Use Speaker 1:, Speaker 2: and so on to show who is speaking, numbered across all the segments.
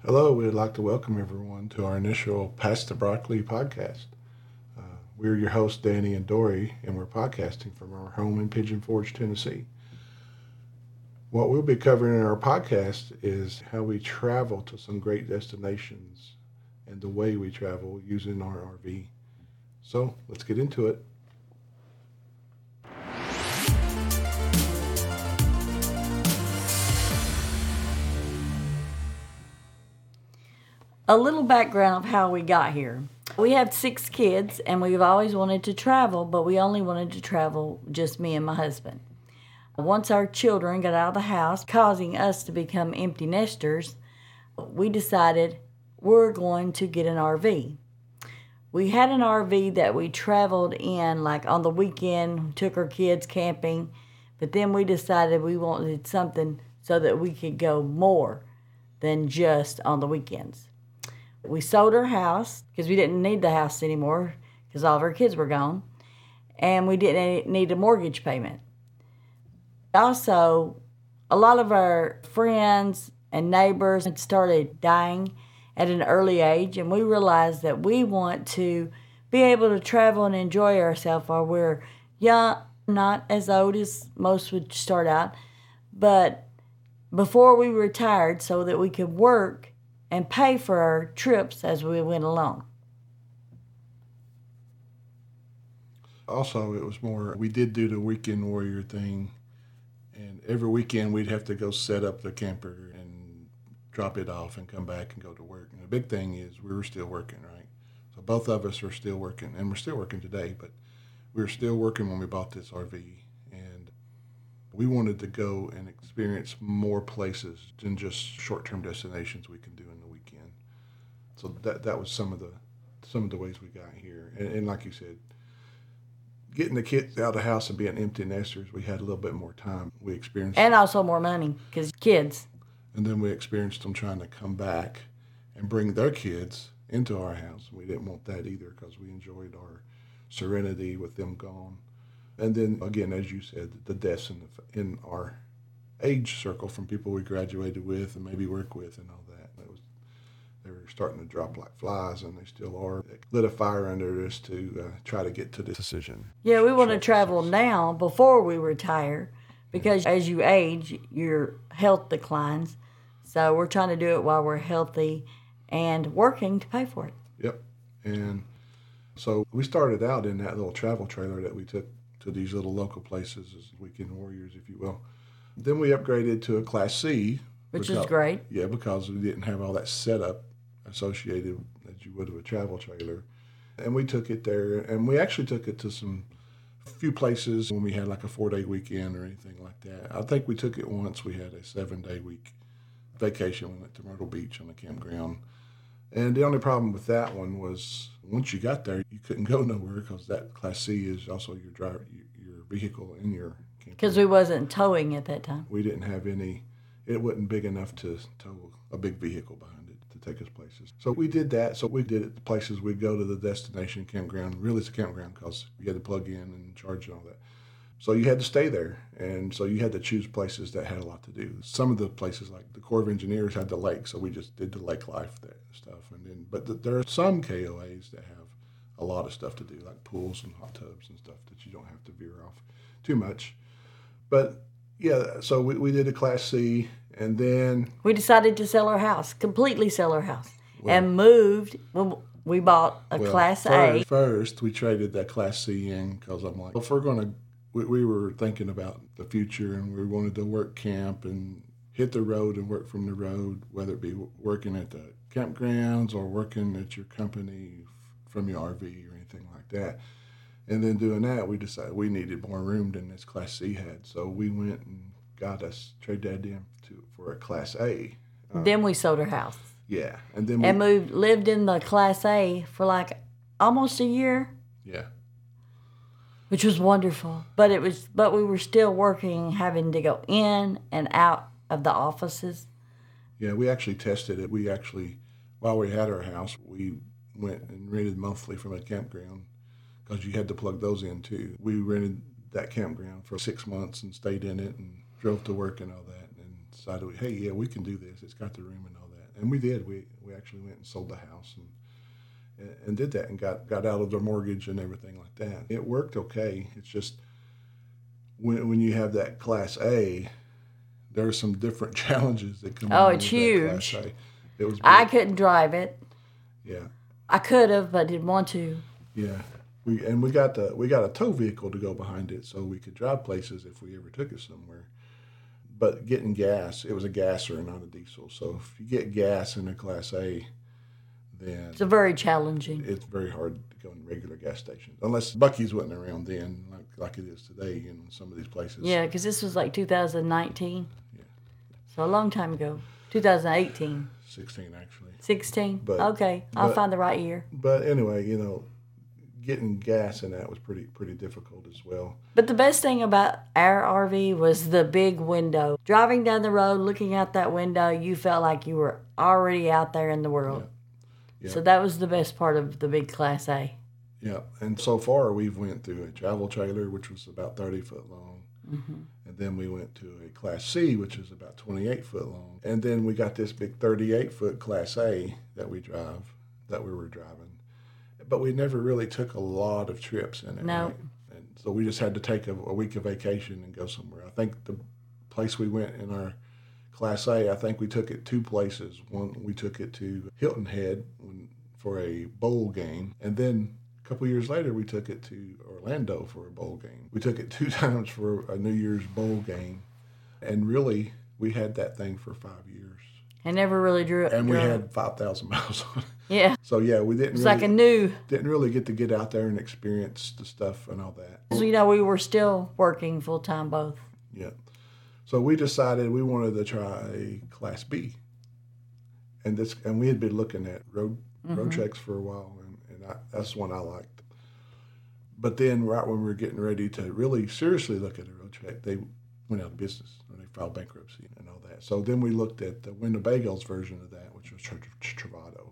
Speaker 1: Hello, we'd like to welcome everyone to our initial Pass the Broccoli podcast. We're your hosts, Danny and Dory, and we're podcasting from our home in Pigeon Forge, Tennessee. What we'll be covering in our podcast is how we travel to some great destinations and the way we travel using our RV. So let's get into it.
Speaker 2: A little background of how we got here. We have 6 kids and we've always wanted to travel, but we only wanted to travel just me and my husband. Once our children got out of the house, causing us to become empty nesters, we decided we're going to get an RV. We had an RV that we traveled in like on the weekend, took our kids camping, but then we decided we wanted something so that we could go more than just on the weekends. We sold our house because we didn't need the house anymore because all of our kids were gone, and we didn't need a mortgage payment. Also, a lot of our friends and neighbors had started dying at an early age, and we realized that we want to be able to travel and enjoy ourselves while we're young, not as old as most would start out, but before we retired so that we could work and pay for our trips as we went along.
Speaker 1: Also, it was more, we did do the weekend warrior thing, and every weekend we'd have to go set up the camper and drop it off and come back and go to work. And the big thing is we were still working, right? So both of us are still working, and we're still working today, but we were still working when we bought this RV. And we wanted to go and experience more places than just short-term destinations we can do in the weekend. So that was some of the ways we got here. And like you said, getting the kids out of the house and being empty nesters, we had a little bit more time. We experienced,
Speaker 2: And also more money because kids.
Speaker 1: and then we experienced them trying to come back and bring their kids into our house. We didn't want that either because we enjoyed our serenity with them gone. And then again, as you said, the deaths in our age circle from people we graduated with and maybe work with and all that. They were starting to drop like flies, and they still are. It lit a fire under us to try to get to this decision.
Speaker 2: Yeah, we want to travel now before we retire because as you age, your health declines. So we're trying to do it while we're healthy and working to pay for it.
Speaker 1: Yep. And so we started out in that little travel trailer that we took to these little local places as weekend warriors, if you will. Then we upgraded to a Class C.
Speaker 2: Which is great.
Speaker 1: Yeah, because we didn't have all that setup associated as you would with a travel trailer. And we took it there, and we actually took it to some few places when we had like a 4-day weekend or anything like that. I think we took it once. We had a 7-day week vacation. We went to Myrtle Beach on the campground. And the only problem with that one was once you got there, you couldn't go nowhere because that Class C is also your driver, your vehicle in your camper.
Speaker 2: Because we wasn't towing at that time.
Speaker 1: We didn't have any. It wasn't big enough to tow a big vehicle behind it to take us places. So we did that. So we did it the places we'd go to the destination campground. Really, it's a campground because you had to plug in and charge and all that. So you had to stay there. And so you had to choose places that had a lot to do. Some of the places, like the Corps of Engineers, had the lake. So we just did the lake life stuff. And then, but there are some KOAs that have a lot of stuff to do, like pools and hot tubs and stuff that you don't have to veer off too much. But yeah, so we did a Class C, and then
Speaker 2: we decided to sell our house, completely sell our house, and moved. Well, we bought a Class A.
Speaker 1: First, we traded that Class C in because I'm like, well, if we're going to, we were thinking about the future, and we wanted to work camp and hit the road and work from the road, whether it be working at the campgrounds or working at your company from your RV or anything like that. And then doing that, we decided we needed more room than this Class C had. So we went and got us, traded that in for a Class A.
Speaker 2: Then we sold our house.
Speaker 1: Yeah. And then
Speaker 2: lived in the Class A for like almost a year.
Speaker 1: Yeah.
Speaker 2: Which was wonderful. But we were still working, having to go in and out of the offices.
Speaker 1: Yeah, we actually tested it. While we had our house, we went and rented monthly from a campground, because you had to plug those in too. We rented that campground for 6 months and stayed in it and drove to work and all that, and decided, hey, yeah, we can do this. It's got the room and all that. and we did. We actually went and sold the house and did that and got out of the mortgage and everything like that. It worked okay. It's just when you have that Class A, there are some different challenges that come
Speaker 2: Oh,
Speaker 1: along
Speaker 2: it's
Speaker 1: with that Class
Speaker 2: huge.
Speaker 1: A. It was
Speaker 2: I
Speaker 1: big.
Speaker 2: couldn't drive it.
Speaker 1: Yeah,
Speaker 2: I could have, but didn't want to.
Speaker 1: yeah. We got a tow vehicle to go behind it so we could drive places if we ever took it somewhere. But getting gas, it was a gasser, not a diesel. So if you get gas in a Class A, then
Speaker 2: It's very challenging.
Speaker 1: it's very hard to go in regular gas stations unless Buc-ee's wasn't around then, like it is today in some of these places.
Speaker 2: Yeah, because this was like 2019.
Speaker 1: Yeah.
Speaker 2: So a long time ago. 2018.
Speaker 1: 16 actually.
Speaker 2: 16?
Speaker 1: But-
Speaker 2: Okay, I'll
Speaker 1: but-
Speaker 2: find the right year.
Speaker 1: But anyway, getting gas in that was pretty difficult as well.
Speaker 2: But the best thing about our RV was the big window. Driving down the road, looking out that window, you felt like you were already out there in the world.
Speaker 1: Yeah.
Speaker 2: So that was the best part of the big Class A.
Speaker 1: Yeah, and so far we've went through a travel trailer, which was about 30 foot long, and then we went to a Class C, which is about 28 foot long, and then we got this big 38 foot Class A that we were driving, but we never really took a lot of trips in it.
Speaker 2: No.
Speaker 1: Right? And so we just had to take a week of vacation and go somewhere. I think the place we went in our Class A, I think we took it two places. One, we took it to Hilton Head for a bowl game, and then a couple years later, we took it to Orlando for a bowl game. We took it 2 times for a New Year's bowl game, and really, we had that thing for 5 years.
Speaker 2: I never really drew it.
Speaker 1: And we had 5,000 miles on it.
Speaker 2: Yeah,
Speaker 1: So yeah, we didn't
Speaker 2: it's
Speaker 1: really,
Speaker 2: like a new.
Speaker 1: didn't really get to get out there and experience the stuff and all that.
Speaker 2: So, we were still working full time both.
Speaker 1: Yeah. So we decided we wanted to try a Class B, and we had been looking at road checks for a while, and that's one I liked. But then, right when we were getting ready to really seriously look at a road check, they went out of business or they filed bankruptcy and all that. So then we looked at the Winnebago's version of that, which was Travado,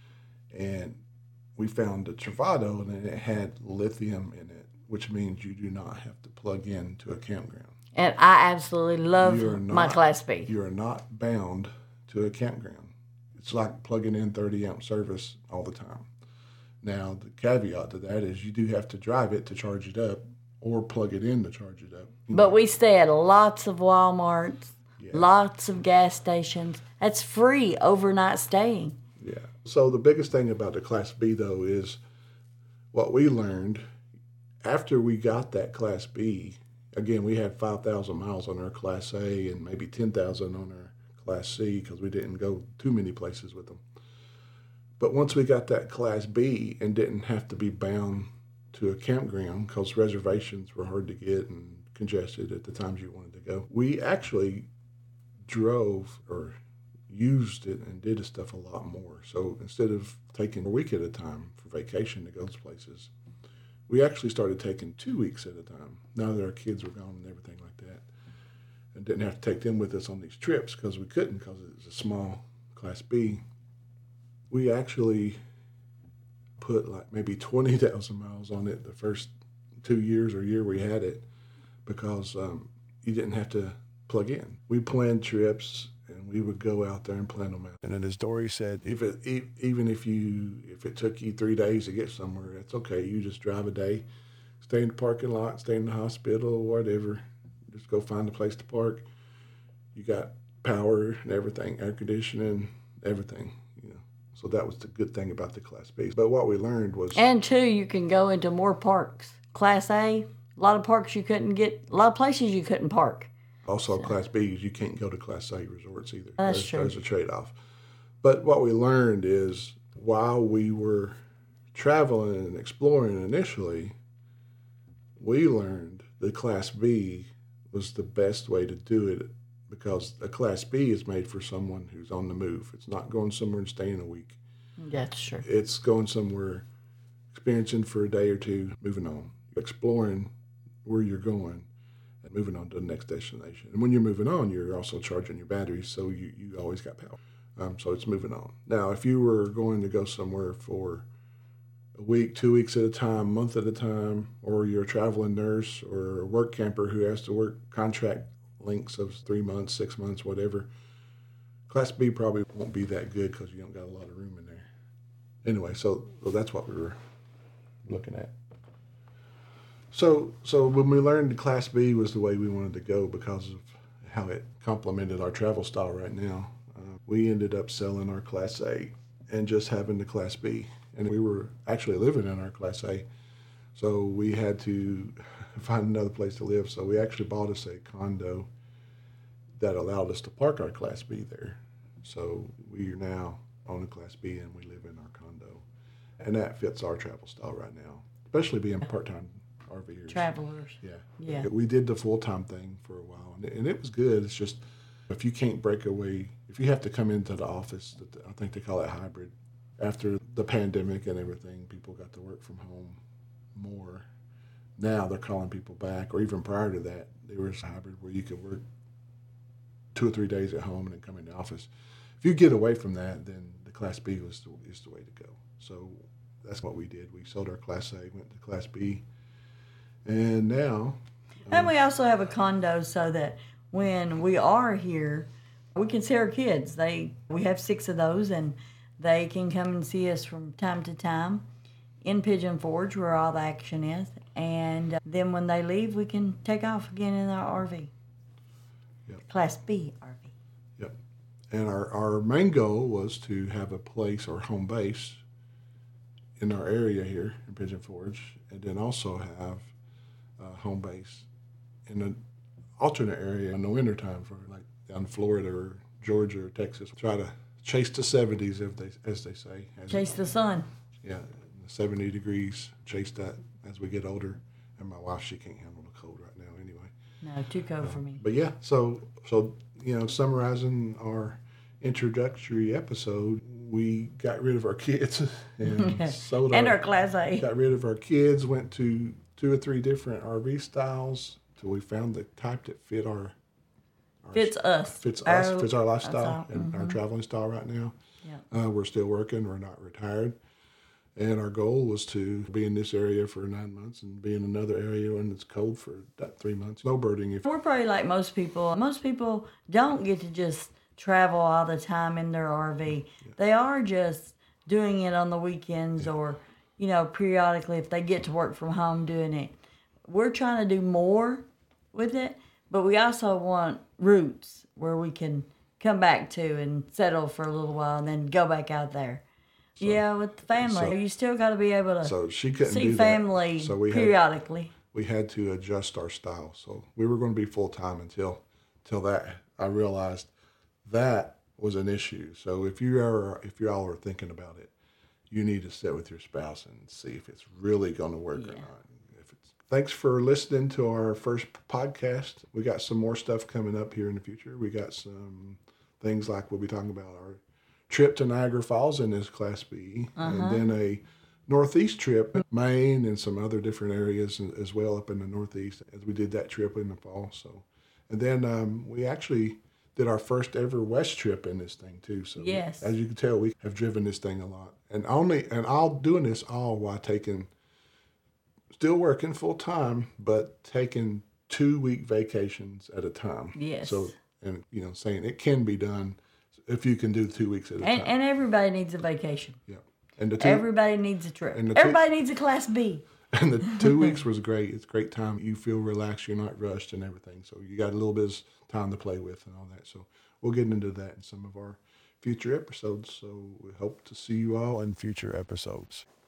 Speaker 1: and we found the Travado, and it had lithium in it, which means you do not have to plug in to a campground.
Speaker 2: And I absolutely love
Speaker 1: You're
Speaker 2: my
Speaker 1: not-
Speaker 2: Class B.
Speaker 1: You are not bound to a campground. It's like plugging in 30 amp service all the time. Now, the caveat to that is you do have to drive it to charge it up or plug it in to charge it up.
Speaker 2: But we stay at lots of Walmarts,
Speaker 1: Yeah.
Speaker 2: lots of gas stations. That's free overnight staying.
Speaker 1: Yeah. So the biggest thing about the Class B, though, is what we learned after we got that Class B. Again, we had 5,000 miles on our Class A and maybe 10,000 on our Class C because we didn't go too many places with them. But once we got that Class B and didn't have to be bound to a campground because reservations were hard to get and congested at the times you wanted to go, we actually drove or used it and did the stuff a lot more. So instead of taking a week at a time for vacation to go to places, we actually started taking 2 weeks at a time. Now that our kids were gone and everything like that, and didn't have to take them with us on these trips because we couldn't because it was a small Class B. We actually put like maybe 20,000 miles on it the first 2 years or year we had it because you didn't have to plug in. We planned trips and we would go out there and plan them out. And then as Dory said, even if it took you 3 days to get somewhere, that's okay. You just drive a day, stay in the parking lot, stay in the hospital, whatever. Just go find a place to park. You got power and everything, air conditioning, everything. So that was the good thing about the Class B. But what we learned was,
Speaker 2: And two, you can go into more parks. Class A, a lot of parks you couldn't get, a lot of places you couldn't park.
Speaker 1: also Class Bs, you can't go to Class A resorts either.
Speaker 2: That's true.
Speaker 1: There's a trade-off. But what we learned is while we were traveling and exploring initially, we learned the Class B was the best way to do it because a Class B is made for someone who's on the move. It's not going somewhere and staying a week.
Speaker 2: That's true.
Speaker 1: It's going somewhere, experiencing for a day or two, moving on, exploring where you're going, and moving on to the next destination. And when you're moving on, you're also charging your batteries, so you always got power. So it's moving on. Now, if you were going to go somewhere for a week, 2 weeks at a time, a month at a time, or you're a traveling nurse or a work camper who has to work contract lengths of 3 months, 6 months, whatever, Class B probably won't be that good because you don't got a lot of room in there. Anyway, so that's what we were looking at. So when we learned the Class B was the way we wanted to go because of how it complemented our travel style right now, we ended up selling our Class A and just having the Class B. And we were actually living in our Class A, so we had to find another place to live. So we actually bought us a condo that allowed us to park our Class B there. So we now own a Class B and we live in our condo. And that fits our travel style right now, especially being part-time RVers.
Speaker 2: Travelers.
Speaker 1: Yeah. We did the full-time thing for a while, and it was good. It's just if you can't break away, if you have to come into the office, I think they call it hybrid. After the pandemic and everything, people got to work from home more. Now they're calling people back, or even prior to that, there was hybrid where you could work 2 or 3 days at home and then come in the office. If you get away from that, then the Class B is the way to go. So that's what we did. We sold our Class A, went to Class B, and now...
Speaker 2: And we also have a condo so that when we are here, we can see our kids. We have 6 of those, and they can come and see us from time to time in Pigeon Forge, where all the action is. And then when they leave, we can take off again in our RV.
Speaker 1: Yep.
Speaker 2: Class B RV.
Speaker 1: Yep. And our main goal was to have a place or home base in our area here in Pigeon Forge, and then also have a home base in an alternate area in the wintertime for like down Florida or Georgia or Texas. Try to chase the 70s, as they say.
Speaker 2: Chase the sun.
Speaker 1: Yeah, 70 degrees. Chase that as we get older. And my wife, she can't handle the cold right now anyway.
Speaker 2: No, too cold for me.
Speaker 1: But yeah, so summarizing our introductory episode, we got rid of our kids and sold
Speaker 2: our Class A.
Speaker 1: Got rid of our kids, went to 2 or 3 different RV styles till we found the type that fit our
Speaker 2: fits us,
Speaker 1: fits our lifestyle and our traveling style right now.
Speaker 2: Yeah.
Speaker 1: We're still working. We're not retired. And our goal was to be in this area for 9 months and be in another area when it's cold for that 3 months. Snowbirding.
Speaker 2: We're probably like most people. Most people don't get to just travel all the time in their RV. Yeah. They are just doing it on the weekends or, periodically if they get to work from home doing it. We're trying to do more with it, but we also want roots where we can come back to and settle for a little while and then go back out there. So, with the family, you still got to be able to see family periodically.
Speaker 1: We had to adjust our style. So we were going to be full-time until that. I realized that was an issue. So if you all are thinking about it, you need to sit with your spouse and see if it's really going to work or not. Thanks for listening to our first podcast. We got some more stuff coming up here in the future. We got some things like we'll be talking about our trip to Niagara Falls in this Class B, and then a Northeast trip, Maine and some other different areas as well up in the Northeast as we did that trip in the fall. So, and then we actually did our first ever West trip in this thing too. So
Speaker 2: yes,
Speaker 1: as you can tell, we have driven this thing a lot, and all doing this all while still working full time, but taking 2-week vacations at a time.
Speaker 2: Yes.
Speaker 1: So, and saying it can be done if you can do 2 weeks at a time.
Speaker 2: And everybody needs a vacation.
Speaker 1: Yeah. And
Speaker 2: everybody needs a trip. Everybody needs a Class B.
Speaker 1: And the 2 weeks was great. It's a great time. You feel relaxed. You're not rushed and everything. So you got a little bit of time to play with and all that. So we'll get into that in some of our future episodes. So we hope to see you all in future episodes.